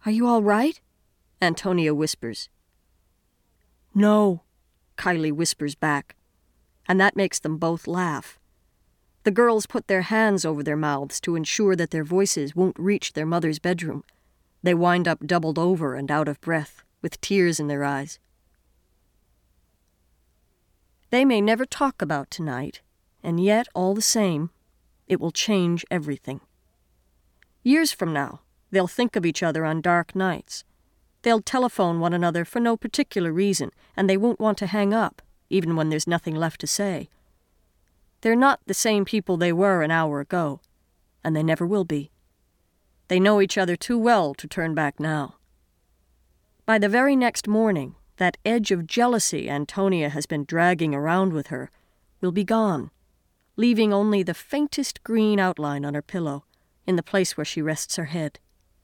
"Are you all right?" Antonia whispers. "No," Kylie whispers back, and that makes them both laugh. The girls put their hands over their mouths to ensure that their voices won't reach their mother's bedroom. They wind up doubled over and out of breath, with tears in their eyes. They may never talk about tonight, and yet, all the same, it will change everything. Years from now, they'll think of each other on dark nights. They'll telephone one another for no particular reason, and they won't want to hang up, even when there's nothing left to say. They're not the same people they were an hour ago, and they never will be. They know each other too well to turn back now. By the very next morning, that edge of jealousy Antonia has been dragging around with her will be gone, leaving only the faintest green outline on her pillow, in the place where she rests her head.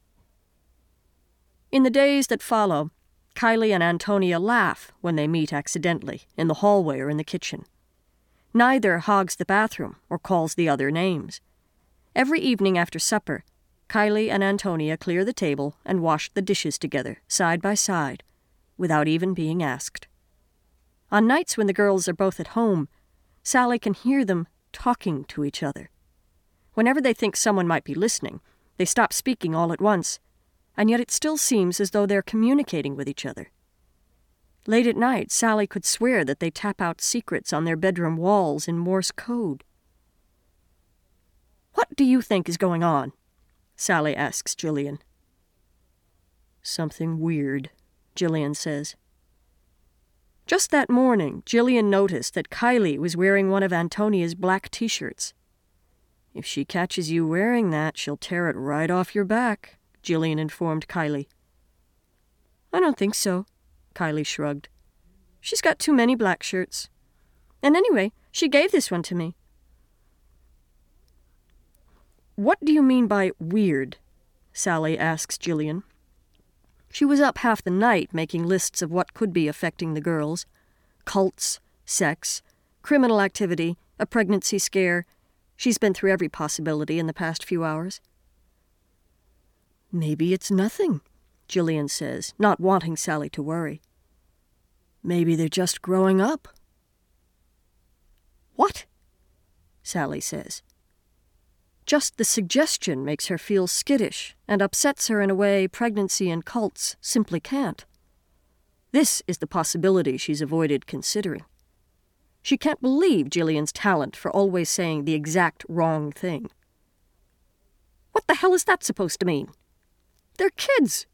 In the days that follow, Kylie and Antonia laugh when they meet accidentally, in the hallway or in the kitchen. Neither hogs the bathroom or calls the other names. Every evening after supper, Kylie and Antonia clear the table and wash the dishes together, side by side, without even being asked. On nights when the girls are both at home, Sally can hear them talking to each other. Whenever they think someone might be listening, they stop speaking all at once, and yet it still seems as though they're communicating with each other. Late at night, Sally could swear that they tap out secrets on their bedroom walls in Morse code. "What do you think is going on?" Sally asks Jillian. "Something weird," Jillian says. Just that morning, Jillian noticed that Kylie was wearing one of Antonia's black t-shirts. "If she catches you wearing that, she'll tear it right off your back," Jillian informed Kylie. "I don't think so," Kylie shrugged. "She's got too many black shirts. And anyway, she gave this one to me." "What do you mean by weird?" Sally asks Jillian. She was up half the night making lists of what could be affecting the girls. Cults, sex, criminal activity, a pregnancy scare. She's been through every possibility in the past few hours. "Maybe it's nothing," Jillian says, not wanting Sally to worry. "Maybe they're just growing up." "What?" Sally says. Just the suggestion makes her feel skittish and upsets her in a way pregnancy and cults simply can't. This is the possibility she's avoided considering. She can't believe Jillian's talent for always saying the exact wrong thing. "What the hell is that supposed to mean?" "They're kids,"